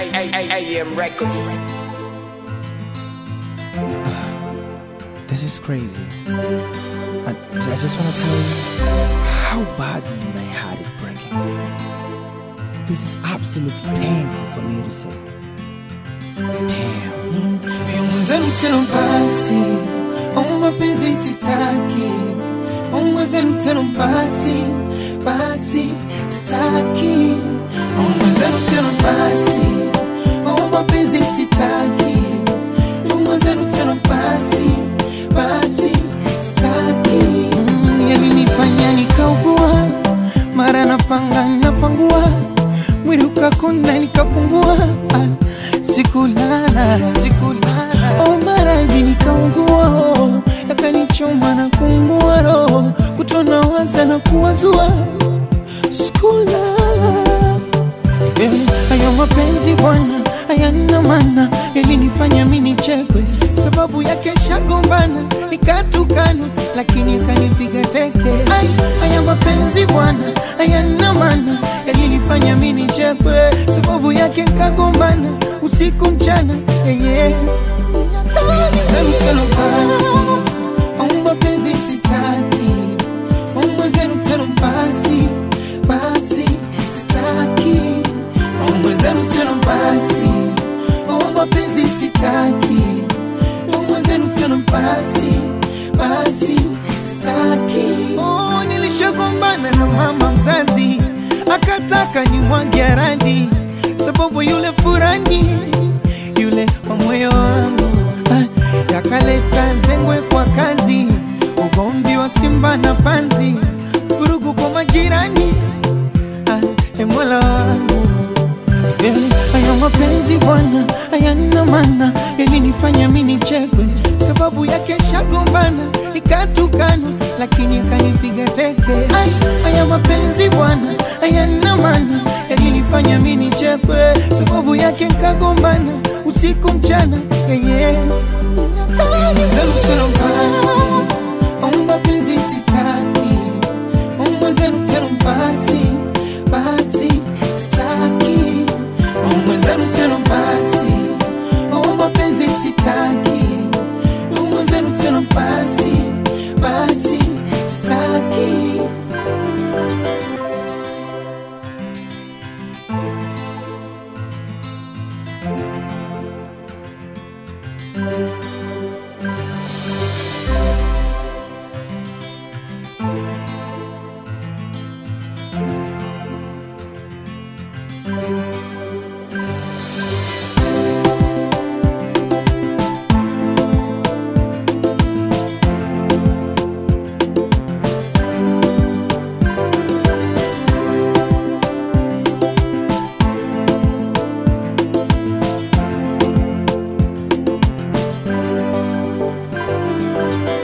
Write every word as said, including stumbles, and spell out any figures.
A M Records. This is crazy. I, I just want to tell you how badly my heart is breaking. This is absolutely painful for me to say. Damn. Mwenzenu tena basi, oh mapenzi sitaki. Oh mwenzenu tena basi, basi sitaki. Oh mwenzenu tena basi, oh mapenzi sitaki. Oh mwenzenu tena basi, basi sitaki. Mm, yalinifanya nikaugua, mara napanga napangua, mwili ukakonda nikapungua. Ah, sikulala, sikulala. Oh maradhi nikaungua, yakanichoma na kuungua roho, kutona waza na kuwazua. Sikulala. Yeah, hayo mapenzi bwana hayana maana, yalinifanya mimi nichekwe, sababu yake shagombana nikatukana, lakini akanipiga teke. Ay, haya mapenzi bwana hayana maana, yalinifanya mimi nichekwe, sababu yake kagombana usiku mchana yenye. Mwenzenu basi, oh mapenzi sitaki. Oh mwenzenu tena basi, basi sitaki. Oh mwenzenu tena basi, oh mapenzi sitaki. Oh mwenzenu tena basi, basi sitaki. Oh nilishagombana na mama mzazi, akataka nimwage randi, sababu yule furani, yule wa moyo wangu. Ah, yakaleta zengwe kwa kazi, ugomvi wa simba na panzi, vurugu kwa majirani. Ah, Mola wangu. Yeah, hayo mapenzi bwana hayana maana, yalinifanya mimi nichekwe, sababu yake shagombana nikatukana, lakini akanipiga teke. Ay, haya mapenzi bwana hayana maana, yalinifanya mimi nichekwe, sababu yake kagombana usiku mchana yenye. Mwenzenu tena basi, oh mapenzi sitaki. Oh mwenzenu tena basi, basi sitaki. Oh mwenzenu tena basi, oh mapenzi sitaki.